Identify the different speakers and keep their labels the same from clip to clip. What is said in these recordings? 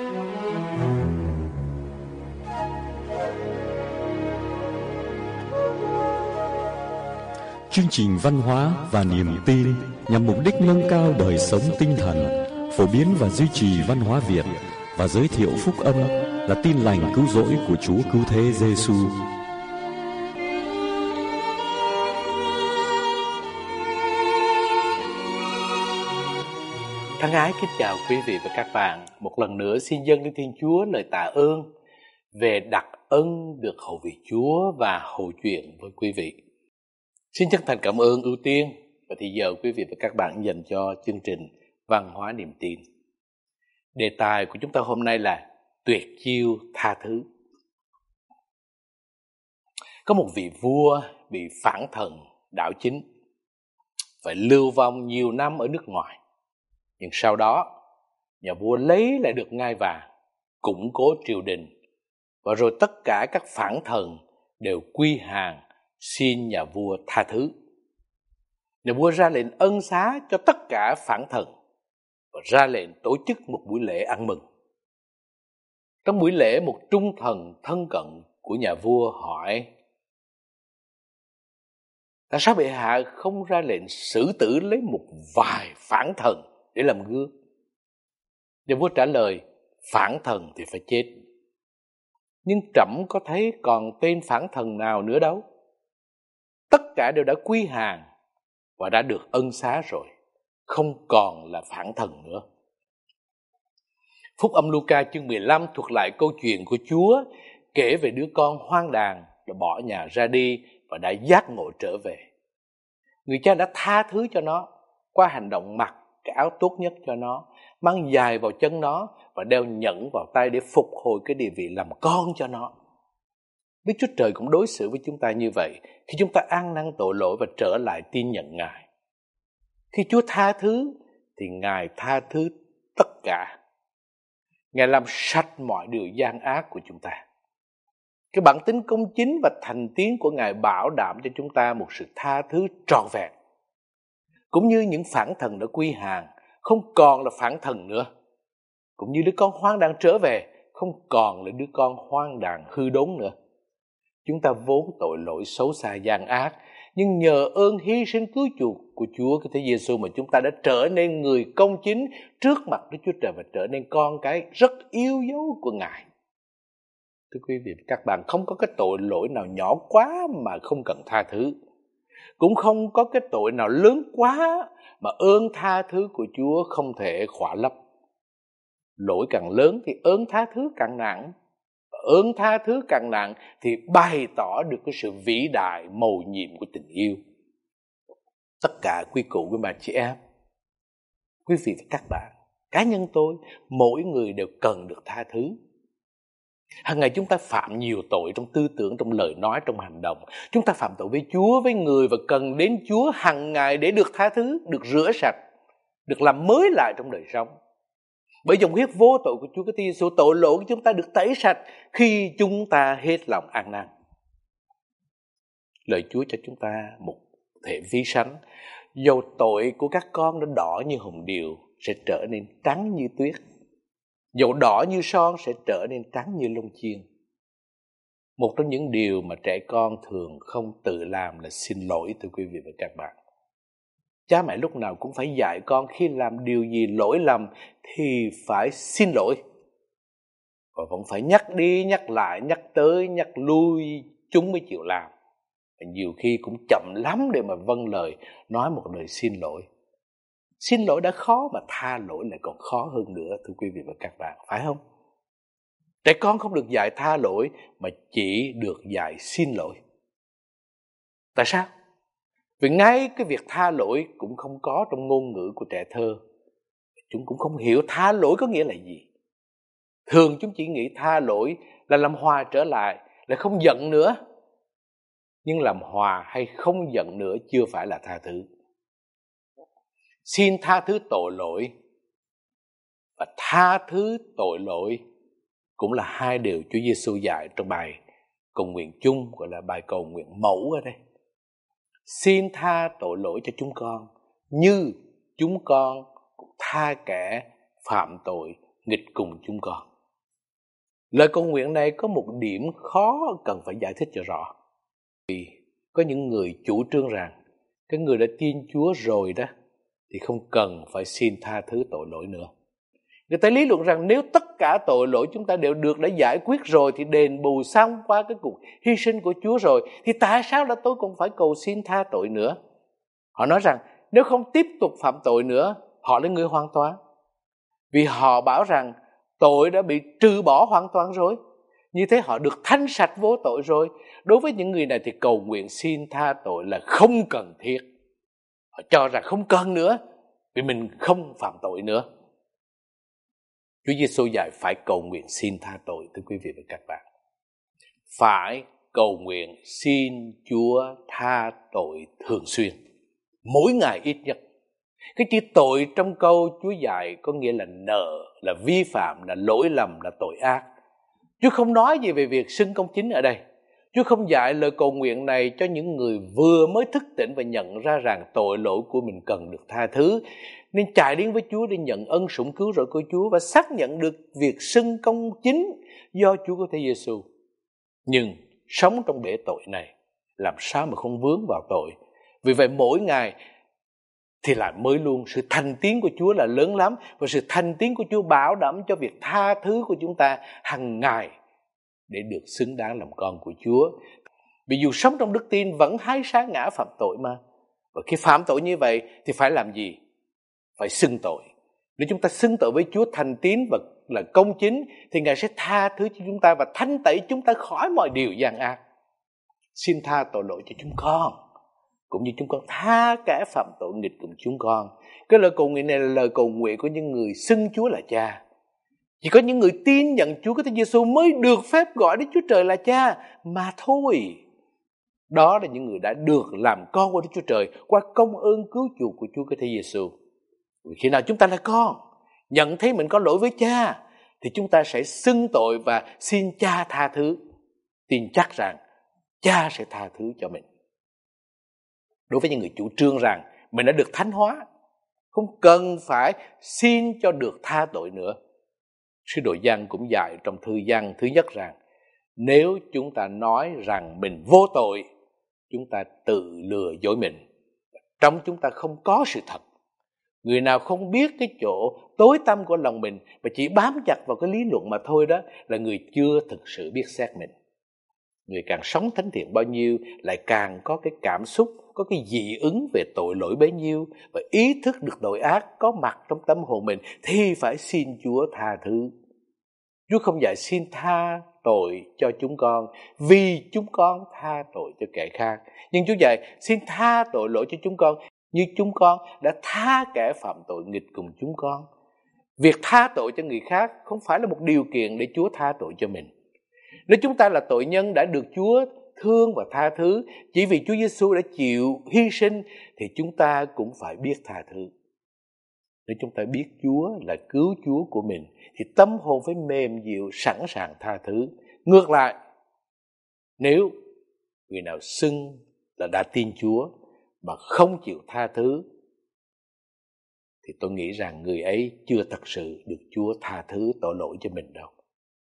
Speaker 1: Chương trình văn hóa và niềm tin nhằm mục đích nâng cao đời sống tinh thần, phổ biến và duy trì văn hóa Việt và giới thiệu phúc âm là tin lành cứu rỗi của Chúa Cứu Thế Giêsu.
Speaker 2: Thân ái kính chào quý vị và các bạn. Một lần nữa xin dâng lên Thiên Chúa lời tạ ơn về đặc ân được hầu vị Chúa và hầu chuyện với quý vị. Xin chân thành cảm ơn ưu tiên và thì giờ quý vị và các bạn dành cho chương trình Văn hóa Niềm Tin. Đề tài của chúng ta hôm nay là tuyệt chiêu tha thứ. Có một vị vua bị phản thần đảo chính, phải lưu vong nhiều năm ở nước ngoài. Nhưng sau đó, nhà vua lấy lại được ngai vàng, củng cố triều đình, và rồi tất cả các phản thần đều quy hàng xin nhà vua tha thứ. Nhà vua ra lệnh ân xá cho tất cả phản thần và ra lệnh tổ chức một buổi lễ ăn mừng. Trong buổi lễ, một trung thần thân cận của nhà vua hỏi: tại sao bệ hạ không ra lệnh xử tử lấy một vài phản thần để làm gương? Nhà vua trả lời: phản thần thì phải chết, nhưng trẫm có thấy còn tên phản thần nào nữa đâu. Tất cả đều đã quy hàng và đã được ân xá rồi, không còn là phản thần nữa. Phúc âm Luca chương 15 thuật lại câu chuyện của Chúa kể về đứa con hoang đàn đã bỏ nhà ra đi và đã giác ngộ trở về. Người cha đã tha thứ cho nó qua hành động mặc cái áo tốt nhất cho nó, mang giày vào chân nó và đeo nhẫn vào tay để phục hồi cái địa vị làm con cho nó. Đức Chúa Trời cũng đối xử với chúng ta như vậy khi chúng ta ăn năn tội lỗi và trở lại tin nhận Ngài. Khi Chúa tha thứ thì Ngài tha thứ tất cả. Ngài làm sạch mọi điều gian ác của chúng ta. Cái bản tính công chính và thành tín của Ngài bảo đảm cho chúng ta một sự tha thứ trọn vẹn. Cũng như những phản thần đã quy hàng, không còn là phản thần nữa. Cũng như đứa con hoang đàn trở về, không còn là đứa con hoang đàn hư đốn nữa. Chúng ta vốn tội lỗi xấu xa gian ác, nhưng nhờ ơn hy sinh cứu chuộc của Chúa Cứu Thế Giêsu mà chúng ta đã trở nên người công chính trước mặt Đức Chúa Trời và trở nên con cái rất yêu dấu của Ngài. Thưa quý vị và các bạn, không có cái tội lỗi nào nhỏ quá mà không cần tha thứ. Cũng không có cái tội nào lớn quá mà ơn tha thứ của Chúa không thể khỏa lấp. Lỗi càng lớn thì ơn tha thứ càng nặng. Ơn tha thứ càng nặng thì bày tỏ được cái sự vĩ đại mầu nhiệm của tình yêu. Tất cả quý cụ, quý bà chị em, quý vị và các bạn, cá nhân tôi, mỗi người đều cần được tha thứ. Hàng ngày chúng ta phạm nhiều tội trong tư tưởng, trong lời nói, trong hành động. Chúng ta phạm tội với Chúa, với người và cần đến Chúa hàng ngày để được tha thứ, được rửa sạch, được làm mới lại trong đời sống. Bởi dòng huyết vô tội của Chúa Kitô Giêsu, tội lỗi của chúng ta được tẩy sạch khi chúng ta hết lòng ăn năn. Lời Chúa cho chúng ta một thể ví sánh: dầu tội của các con đã đỏ như hồng điều sẽ trở nên trắng như tuyết, dầu đỏ như son sẽ trở nên trắng như lông chiên. Một trong những điều mà trẻ con thường không tự làm là xin lỗi, thưa quý vị và các bạn. Cha mẹ lúc nào cũng phải dạy con khi làm điều gì lỗi lầm thì phải xin lỗi. Và vẫn phải nhắc đi, nhắc lại, nhắc tới, nhắc lui, chúng mới chịu làm. Và nhiều khi cũng chậm lắm để mà vâng lời, nói một lời xin lỗi. Xin lỗi đã khó mà tha lỗi lại còn khó hơn nữa, thưa quý vị và các bạn, phải không? Trẻ con không được dạy tha lỗi mà chỉ được dạy xin lỗi. Tại sao? Vì ngay cái việc tha lỗi cũng không có trong ngôn ngữ của trẻ thơ. Chúng cũng không hiểu tha lỗi có nghĩa là gì. Thường chúng chỉ nghĩ tha lỗi là làm hòa trở lại, là không giận nữa. Nhưng làm hòa hay không giận nữa chưa phải là tha thứ. Xin tha thứ tội lỗi và tha thứ tội lỗi cũng là hai điều Chúa Giêsu dạy trong bài cầu nguyện chung, gọi là bài cầu nguyện mẫu ở đây. Xin tha tội lỗi cho chúng con như chúng con cũng tha kẻ phạm tội nghịch cùng chúng con. Lời cầu nguyện này có một điểm khó cần phải giải thích cho rõ. Vì có những người chủ trương rằng cái người đã tin Chúa rồi đó thì không cần phải xin tha thứ tội lỗi nữa. Người ta lý luận rằng nếu tất cả tội lỗi chúng ta đều đã giải quyết rồi thì đền bù xong qua cái cuộc hy sinh của Chúa rồi, thì tại sao là tôi còn phải cầu xin tha tội nữa? Họ nói rằng nếu không tiếp tục phạm tội nữa, họ là người hoàn toàn. Vì họ bảo rằng tội đã bị trừ bỏ hoàn toàn rồi. Như thế họ được thanh sạch vô tội rồi. Đối với những người này thì cầu nguyện xin tha tội là không cần thiết. Họ cho rằng không cần nữa vì mình không phạm tội nữa. Chúa Giêsu dạy phải cầu nguyện xin tha tội, thưa quý vị và các bạn. Phải cầu nguyện xin Chúa tha tội thường xuyên, mỗi ngày ít nhất. Cái chữ tội trong câu Chúa dạy có nghĩa là nợ, là vi phạm, là lỗi lầm, là tội ác. Chúa không nói gì về việc xưng công chính ở đây. Chúa không dạy lời cầu nguyện này cho những người vừa mới thức tỉnh và nhận ra rằng tội lỗi của mình cần được tha thứ, nên chạy đến với Chúa để nhận ân sủng cứu rỗi của Chúa và xác nhận được việc xưng công chính do Chúa có Thế Giêsu. Nhưng sống trong bể tội này làm sao mà không vướng vào tội? Vì vậy mỗi ngày thì lại mới luôn. Sự thành tín của Chúa là lớn lắm, và sự thành tín của Chúa bảo đảm cho việc tha thứ của chúng ta hàng ngày để được xứng đáng làm con của Chúa. Vì dù sống trong đức tin vẫn hái sa ngã phạm tội mà. Và khi phạm tội như vậy thì phải làm gì? Phải xưng tội. Nếu chúng ta xưng tội với Chúa thành tín và là công chính thì Ngài sẽ tha thứ cho chúng ta và thanh tẩy chúng ta khỏi mọi điều gian ác. Xin tha tội lỗi cho chúng con, cũng như chúng con tha kẻ phạm tội nghịch cùng chúng con. Cái lời cầu nguyện này là lời cầu nguyện của những người xưng Chúa là Cha. Chỉ có những người tin nhận Chúa Thế Giêsu mới được phép gọi Đức Chúa Trời là Cha mà thôi. Đó là những người đã được làm con của Đức Chúa Trời qua công ơn cứu chuộc của Chúa Thế Giêsu. Khi nào chúng ta là con, nhận thấy mình có lỗi với Cha, thì chúng ta sẽ xưng tội và xin Cha tha thứ, tin chắc rằng Cha sẽ tha thứ cho mình. Đối với những người chủ trương rằng mình đã được thánh hóa, không cần phải xin cho được tha tội nữa, sứ đồ Giăng cũng dạy trong thư Giăng thứ nhất rằng nếu chúng ta nói rằng mình vô tội, chúng ta tự lừa dối mình. Trong chúng ta không có sự thật. Người nào không biết cái chỗ tối tăm của lòng mình và chỉ bám chặt vào cái lý luận mà thôi, đó là người chưa thực sự biết xét mình. Người càng sống thánh thiện bao nhiêu lại càng có cái cảm xúc, có cái dị ứng về tội lỗi bấy nhiêu, và ý thức được tội ác có mặt trong tâm hồn mình thì phải xin Chúa tha thứ. Chúa không dạy xin tha tội cho chúng con vì chúng con tha tội cho kẻ khác, nhưng Chúa dạy xin tha tội lỗi cho chúng con như chúng con đã tha kẻ phạm tội nghịch cùng chúng con. Việc tha tội cho người khác không phải là một điều kiện để Chúa tha tội cho mình. Nếu chúng ta là tội nhân đã được Chúa thương và tha thứ chỉ vì Chúa Giêsu đã chịu hy sinh, thì chúng ta cũng phải biết tha thứ. Nếu chúng ta biết Chúa là cứu Chúa của mình thì tâm hồn phải mềm dịu, sẵn sàng tha thứ. Ngược lại, nếu người nào xưng là đã tin Chúa mà không chịu tha thứ thì tôi nghĩ rằng người ấy chưa thật sự được Chúa tha thứ tội lỗi cho mình đâu.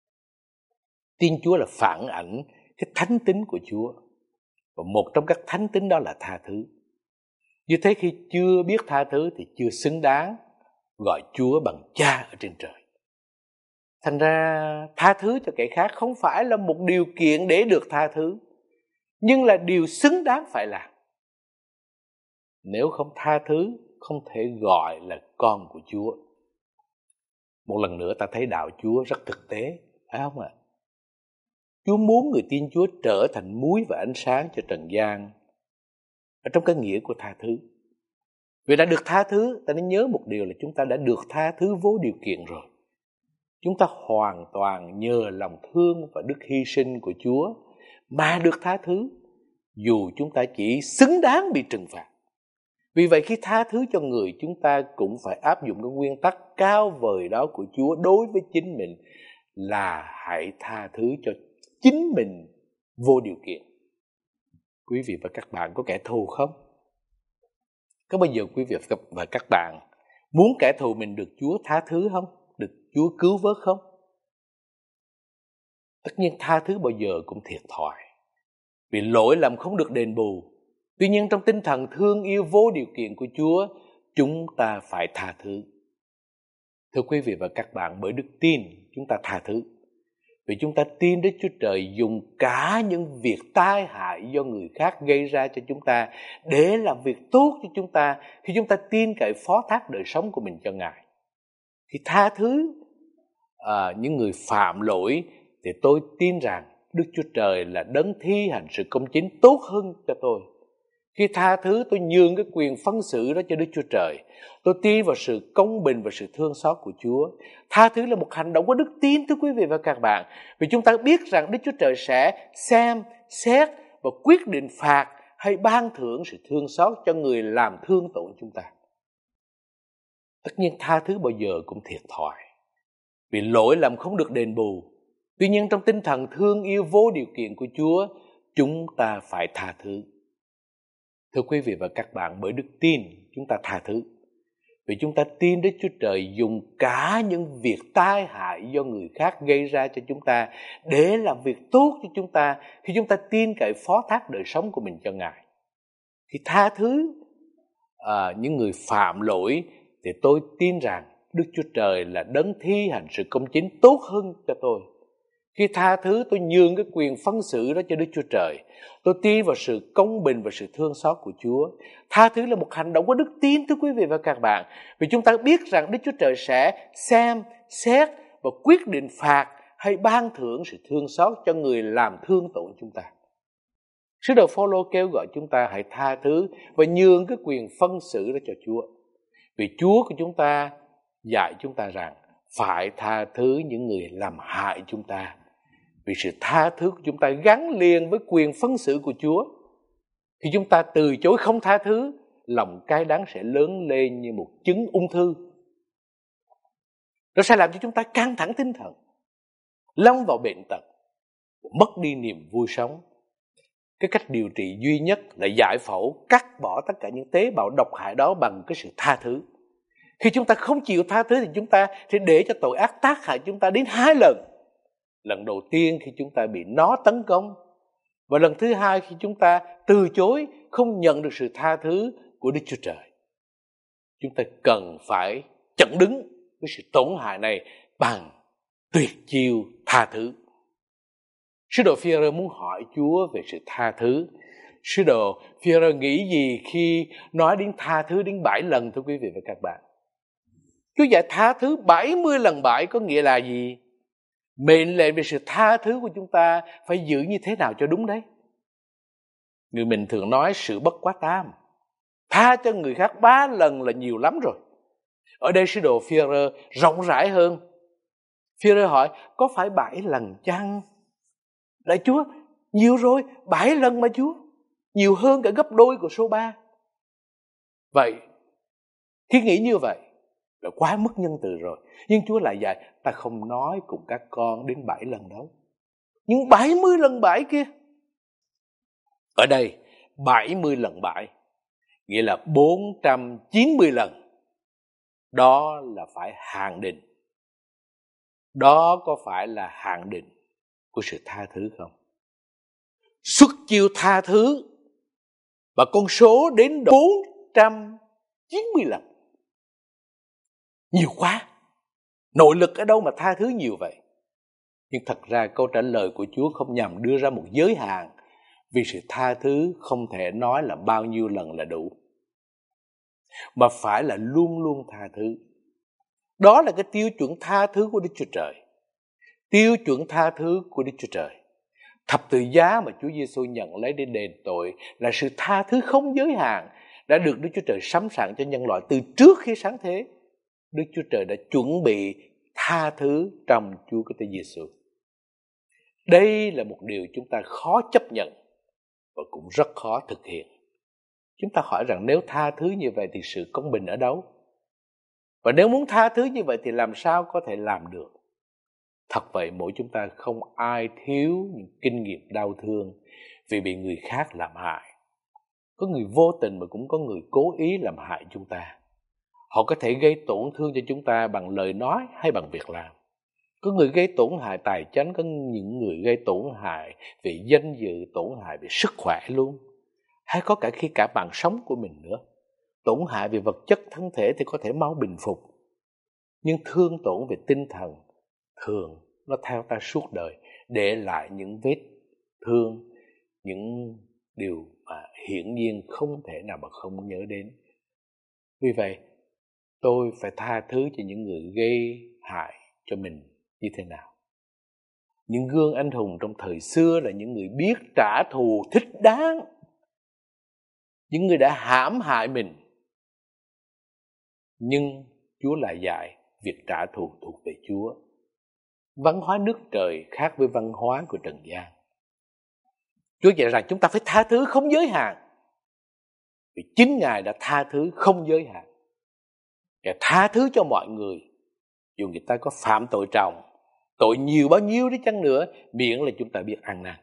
Speaker 2: Tin Chúa là phản ảnh cái thánh tính của Chúa, và một trong các thánh tính đó là tha thứ. Như thế khi chưa biết tha thứ thì chưa xứng đáng gọi Chúa bằng Cha ở trên trời. Thành ra tha thứ cho kẻ khác không phải là một điều kiện để được tha thứ, nhưng là điều xứng đáng phải làm. Nếu không tha thứ, không thể gọi là con của Chúa. Một lần nữa ta thấy đạo Chúa rất thực tế, phải không ạ? Chúa muốn người tin Chúa trở thành muối và ánh sáng cho trần gian, ở trong cái nghĩa của tha thứ. Vì đã được tha thứ, ta nên nhớ một điều là chúng ta đã được tha thứ vô điều kiện rồi. Chúng ta hoàn toàn nhờ lòng thương và đức hy sinh của Chúa mà được tha thứ, dù chúng ta chỉ xứng đáng bị trừng phạt. Vì vậy khi tha thứ cho người, chúng ta cũng phải áp dụng cái nguyên tắc cao vời đó của Chúa đối với chính mình, là hãy tha thứ cho chính mình vô điều kiện. Quý vị và các bạn có kẻ thù không? Có bao giờ quý vị và các bạn muốn kẻ thù mình được Chúa tha thứ không? Được Chúa cứu vớt không? Tất nhiên tha thứ bao giờ cũng thiệt thòi, vì lỗi lầm không được đền bù. Tuy nhiên trong tinh thần thương yêu vô điều kiện của Chúa, chúng ta phải tha thứ. Thưa quý vị và các bạn, bởi đức tin chúng ta tha thứ. Vì chúng ta tin Đức Chúa Trời dùng cả những việc tai hại do người khác gây ra cho chúng ta để làm việc tốt cho chúng ta khi chúng ta tin cậy phó thác đời sống của mình cho Ngài. Khi tha thứ những người phạm lỗi thì tôi tin rằng Đức Chúa Trời là đấng thi hành sự công chính tốt hơn cho tôi. Khi tha thứ, tôi nhường cái quyền phân xử đó cho Đức Chúa Trời. Tôi tin vào sự công bình và sự thương xót của Chúa. Tha thứ là một hành động của đức tin, thưa quý vị và các bạn. Vì chúng ta biết rằng Đức Chúa Trời sẽ xem, xét và quyết định phạt hay ban thưởng sự thương xót cho người làm thương tổn chúng ta. Tất nhiên tha thứ bao giờ cũng thiệt thòi, vì lỗi lầm không được đền bù. Tuy nhiên trong tinh thần thương yêu vô điều kiện của Chúa, chúng ta phải tha thứ. Thưa quý vị và các bạn, bởi đức tin chúng ta tha thứ. Vì chúng ta tin Đức Chúa Trời dùng cả những việc tai hại do người khác gây ra cho chúng ta để làm việc tốt cho chúng ta khi chúng ta tin cậy phó thác đời sống của mình cho Ngài. Khi tha thứ những người phạm lỗi thì tôi tin rằng Đức Chúa Trời là đấng thi hành sự công chính tốt hơn cho tôi. Khi tha thứ, tôi nhường cái quyền phân xử đó cho Đức Chúa Trời. Tôi tin vào sự công bình và sự thương xót của Chúa. Tha thứ là một hành động của đức tin, thưa quý vị và các bạn. Vì chúng ta biết rằng Đức Chúa Trời sẽ xem, xét và quyết định phạt hay ban thưởng sự thương xót cho người làm thương tổn chúng ta. Sứ đồ Phôlô kêu gọi chúng ta hãy tha thứ và nhường cái quyền phân xử đó cho Chúa. Vì Chúa của chúng ta dạy chúng ta rằng phải tha thứ những người làm hại chúng ta. Vì sự tha thứ của chúng ta gắn liền với quyền phân xử của Chúa. Khi chúng ta từ chối không tha thứ, lòng cay đắng sẽ lớn lên như một chứng ung thư. Nó sẽ làm cho chúng ta căng thẳng tinh thần, lâm vào bệnh tật, mất đi niềm vui sống. Cái cách điều trị duy nhất là giải phẫu, cắt bỏ tất cả những tế bào độc hại đó bằng cái sự tha thứ. Khi chúng ta không chịu tha thứ thì chúng ta sẽ để cho tội ác tác hại chúng ta đến 2 lần. Lần đầu tiên khi chúng ta bị nó tấn công, và lần thứ hai khi chúng ta từ chối không nhận được sự tha thứ của Đức Chúa Trời. Chúng ta cần phải chặn đứng với sự tổn hại này bằng tuyệt chiêu tha thứ. Sứ đồ Phi-e-rơ muốn hỏi Chúa về sự tha thứ. Sứ đồ Phi-e-rơ nghĩ gì khi nói đến tha thứ đến 7 lần, thưa quý vị và các bạn? Chúa dạy tha thứ 70 lần 7 có nghĩa là gì? Mệnh lệnh về sự tha thứ của chúng ta phải giữ như thế nào cho đúng đấy? Người mình thường nói sự bất quá tam. Tha cho người khác 3 lần là nhiều lắm rồi. Ở đây sứ đồ Phi-e-rơ rộng rãi hơn. Phi-e-rơ hỏi, có phải 7 lần chăng? Lại Chúa, nhiều rồi, 7 lần mà Chúa. Nhiều hơn cả gấp đôi của số 3. Vậy, khi nghĩ như vậy, là quá mức nhân từ rồi. Nhưng Chúa lại dạy, ta không nói cùng các con đến 7 lần đâu. Nhưng 70 lần 7 kia. Ở đây, 70 lần 7, nghĩa là 490 lần. Đó là phải hạn định. Đó có phải là hạn định của sự tha thứ không? Xuất chiêu tha thứ và con số đến 490 lần. Nhiều quá. Nội lực ở đâu mà tha thứ nhiều vậy? Nhưng thật ra câu trả lời của Chúa không nhằm đưa ra một giới hạn, vì sự tha thứ không thể nói là bao nhiêu lần là đủ, mà phải là luôn luôn tha thứ. Đó là cái tiêu chuẩn tha thứ của Đức Chúa Trời. Tiêu chuẩn tha thứ của Đức Chúa Trời. Thập tự giá mà Chúa Giêsu nhận lấy để đền tội là sự tha thứ không giới hạn đã được Đức Chúa Trời sắm sẵn cho nhân loại từ trước khi sáng thế. Đức Chúa Trời đã chuẩn bị tha thứ trong Chúa Kitô Giêsu. Đây là một điều chúng ta khó chấp nhận và cũng rất khó thực hiện. Chúng ta hỏi rằng nếu tha thứ như vậy thì sự công bình ở đâu? Và nếu muốn tha thứ như vậy thì làm sao có thể làm được? Thật vậy, mỗi chúng ta không ai thiếu những kinh nghiệm đau thương vì bị người khác làm hại. Có người vô tình mà cũng có người cố ý làm hại chúng ta. Họ có thể gây tổn thương cho chúng ta bằng lời nói hay bằng việc làm. Có người gây tổn hại tài chánh, có những người gây tổn hại về danh dự, tổn hại về sức khỏe luôn. Hay có cả khi cả mạng sống của mình nữa. Tổn hại về vật chất thân thể thì có thể mau bình phục. Nhưng thương tổn về tinh thần thường nó theo ta suốt đời, để lại những vết thương, những điều mà hiển nhiên không thể nào mà không nhớ đến. Vì vậy, tôi phải tha thứ cho những người gây hại cho mình như thế nào. Những gương anh hùng trong thời xưa là những người biết trả thù thích đáng, những người đã hãm hại mình. Nhưng Chúa lại dạy việc trả thù thuộc về Chúa. Văn hóa nước trời khác với văn hóa của trần gian. Chúa dạy rằng chúng ta phải tha thứ không giới hạn, vì chính Ngài đã tha thứ không giới hạn. Ngài tha thứ cho mọi người, dù người ta có phạm tội trọng, tội nhiều bao nhiêu đi chăng nữa, miễn là chúng ta biết ăn năn.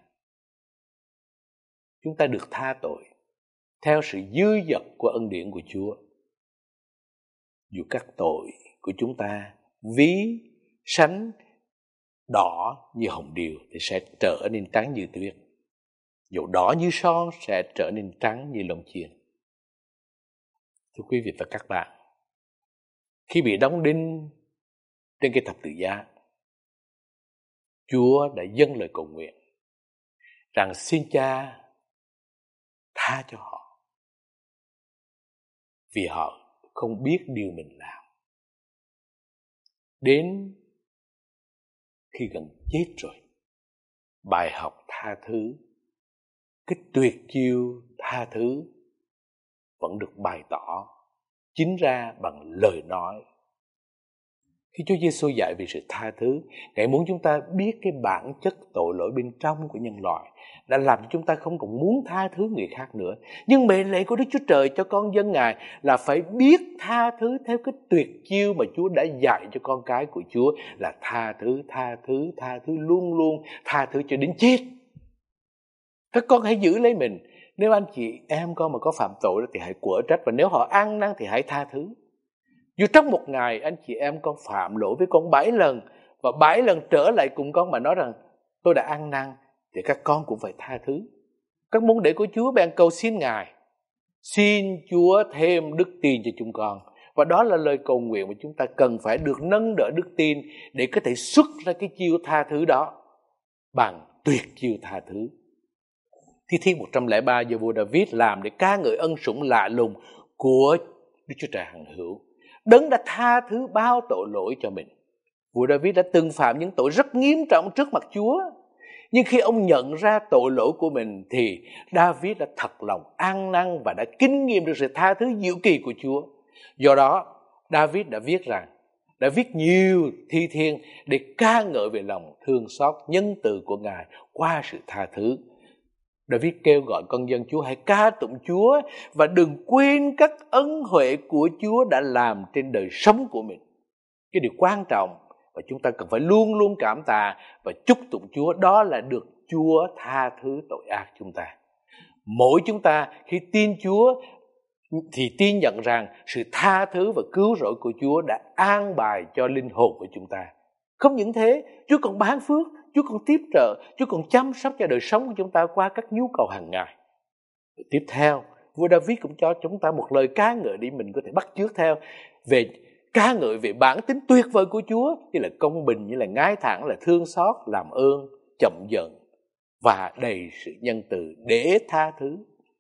Speaker 2: Chúng ta được tha tội theo sự dư dật của ân điển của Chúa. Dù các tội của chúng ta ví sánh đỏ như hồng điều thì sẽ trở nên trắng như tuyết. Dầu đỏ như son sẽ trở nên trắng như lông chiên. Thưa quý vị và các bạn, khi bị đóng đinh trên cái thập tự giá, Chúa đã dâng lời cầu nguyện rằng xin Cha tha cho họ, vì họ không biết điều mình làm. Đến khi gần chết rồi, bài học tha thứ, cái tuyệt chiêu tha thứ vẫn được bày tỏ chính ra bằng lời nói. Khi Chúa Giêsu dạy về sự tha thứ, Ngài muốn chúng ta biết cái bản chất tội lỗi bên trong của nhân loại đã làm cho chúng ta không còn muốn tha thứ người khác nữa. Nhưng mệnh lệnh của Đức Chúa Trời cho con dân Ngài là phải biết tha thứ theo cái tuyệt chiêu mà Chúa đã dạy cho con cái của Chúa, là tha thứ luôn luôn, tha thứ cho đến chết. Các con hãy giữ lấy mình. Nếu anh chị em con mà có phạm tội thì hãy quở trách, và nếu họ ăn năn thì hãy tha thứ. Dù trong một ngày anh chị em con phạm lỗi với con 7 lần, và 7 lần trở lại cùng con mà nói rằng tôi đã ăn năn, thì các con cũng phải tha thứ. Các môn đệ của Chúa bèn cầu xin Ngài, xin Chúa thêm đức tin cho chúng con. Và đó là lời cầu nguyện mà chúng ta cần phải được nâng đỡ đức tin để có thể xuất ra cái chiêu tha thứ đó bằng tuyệt chiêu tha thứ. Thi Thiên 103 do vua David làm để ca ngợi ân sủng lạ lùng của Đức Chúa Trời hằng hữu. Đấng đã tha thứ bao tội lỗi cho mình. Vua David đã từng phạm những tội rất nghiêm trọng trước mặt Chúa. Nhưng khi ông nhận ra tội lỗi của mình thì David đã thật lòng ăn năn và đã kinh nghiệm được sự tha thứ diệu kỳ của Chúa. Do đó, David đã viết nhiều thi thiên để ca ngợi về lòng thương xót nhân từ của Ngài qua sự tha thứ. David kêu gọi con dân Chúa hãy ca tụng Chúa và đừng quên các ân huệ của Chúa đã làm trên đời sống của mình. Cái điều quan trọng và chúng ta cần phải luôn luôn cảm tạ và chúc tụng Chúa đó là được Chúa tha thứ tội ác chúng ta. Mỗi chúng ta khi tin Chúa thì tin nhận rằng sự tha thứ và cứu rỗi của Chúa đã an bài cho linh hồn của chúng ta. Không những thế, Chúa còn ban phước, Chúa còn tiếp trợ, Chúa còn chăm sóc cho đời sống của chúng ta qua các nhu cầu hàng ngày. Tiếp theo, vua David cũng cho chúng ta một lời ca ngợi để mình có thể bắt chước theo, về ca ngợi về bản tính tuyệt vời của Chúa, như là công bình, như là ngay thẳng, là thương xót, làm ơn, chậm giận và đầy sự nhân từ để tha thứ.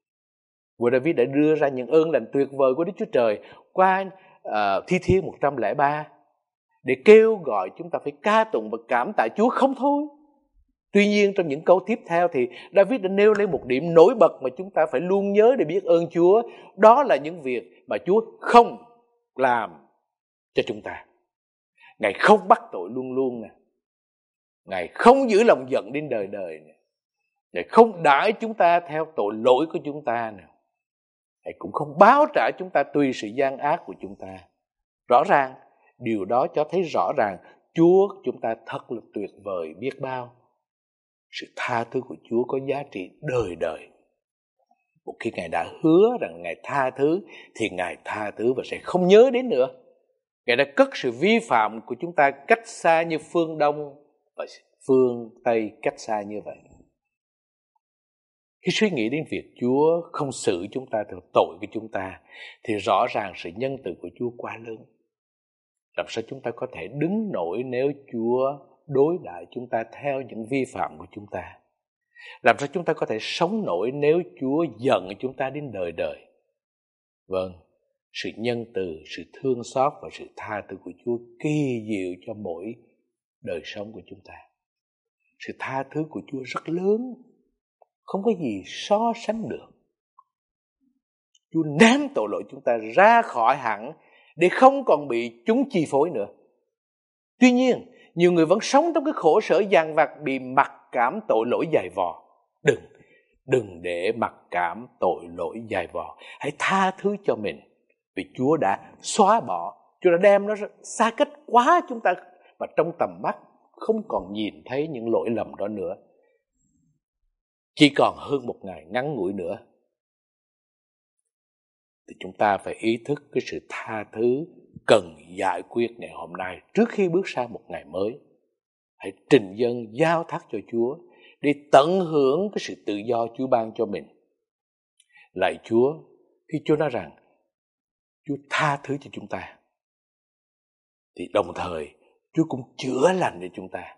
Speaker 2: Vua David đã đưa ra những ơn lành tuyệt vời của Đức Chúa Trời qua Thi Thiên 103 để kêu gọi chúng ta phải ca tụng và cảm tạ Chúa không thôi. Tuy nhiên trong những câu tiếp theo thì David đã nêu lên một điểm nổi bật mà chúng ta phải luôn nhớ để biết ơn Chúa. Đó là những việc mà Chúa không làm cho chúng ta. Ngài không bắt tội luôn luôn nè. Ngài không giữ lòng giận đến đời đời nè. Ngài không đãi chúng ta theo tội lỗi của chúng ta nè. Ngài cũng không báo trả chúng ta tùy sự gian ác của chúng ta. Rõ ràng, điều đó cho thấy rõ ràng Chúa chúng ta thật là tuyệt vời biết bao. Sự tha thứ của Chúa có giá trị đời đời. Một khi Ngài đã hứa rằng Ngài tha thứ thì Ngài tha thứ và sẽ không nhớ đến nữa. Ngài đã cất sự vi phạm của chúng ta cách xa như phương Đông và phương Tây cách xa như vậy. Khi suy nghĩ đến việc Chúa không xử chúng ta theo tội của chúng ta, thì rõ ràng sự nhân từ của Chúa quá lớn. Làm sao chúng ta có thể đứng nổi nếu Chúa đối đãi chúng ta theo những vi phạm của chúng ta? Làm sao chúng ta có thể sống nổi nếu Chúa giận chúng ta đến đời đời? Vâng, sự nhân từ, sự thương xót và sự tha thứ của Chúa kỳ diệu cho mỗi đời sống của chúng ta. Sự tha thứ của Chúa rất lớn, không có gì so sánh được. Chúa ném tội lỗi chúng ta ra khỏi hẳn để không còn bị chúng chi phối nữa. Tuy nhiên, nhiều người vẫn sống trong cái khổ sở dằn vặt, bị mặc cảm tội lỗi dày vò. Đừng để mặc cảm tội lỗi dày vò. Hãy tha thứ cho mình, vì Chúa đã xóa bỏ, Chúa đã đem nó xa cách quá chúng ta, và trong tầm mắt không còn nhìn thấy những lỗi lầm đó nữa. Chỉ còn hơn một ngày ngắn ngủi nữa, thì chúng ta phải ý thức cái sự tha thứ cần giải quyết ngày hôm nay trước khi bước sang một ngày mới. Hãy trình dâng giao thác cho Chúa để tận hưởng cái sự tự do Chúa ban cho mình. Lạy Chúa, khi Chúa nói rằng Chúa tha thứ cho chúng ta, thì đồng thời Chúa cũng chữa lành cho chúng ta.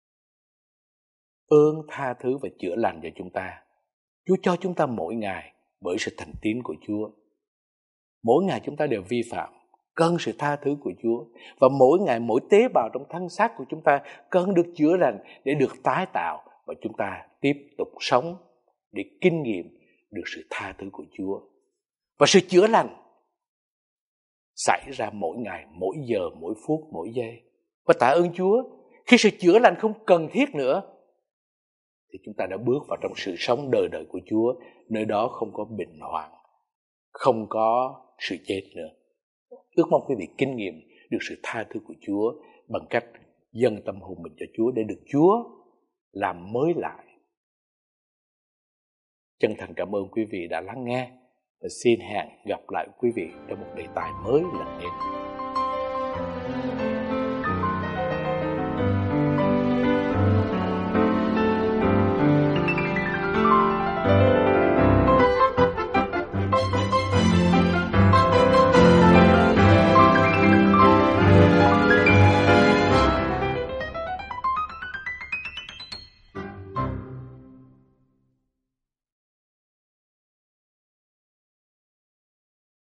Speaker 2: Ơn tha thứ và chữa lành cho chúng ta, Chúa cho chúng ta mỗi ngày bởi sự thành tín của Chúa. Mỗi ngày chúng ta đều vi phạm, cần sự tha thứ của Chúa. Và mỗi ngày, mỗi tế bào trong thân xác của chúng ta cần được chữa lành để được tái tạo, và chúng ta tiếp tục sống để kinh nghiệm được sự tha thứ của Chúa. Và sự chữa lành xảy ra mỗi ngày, mỗi giờ, mỗi phút, mỗi giây. Và tạ ơn Chúa, khi sự chữa lành không cần thiết nữa, thì chúng ta đã bước vào trong sự sống đời đời của Chúa, nơi đó không có bệnh hoạn, không có sự chết nữa. Ước mong quý vị kinh nghiệm được sự tha thứ của Chúa bằng cách dâng tâm hồn mình cho Chúa để được Chúa làm mới lại. Chân thành cảm ơn quý vị đã lắng nghe, và xin hẹn gặp lại quý vị trong một đề tài mới lần đến.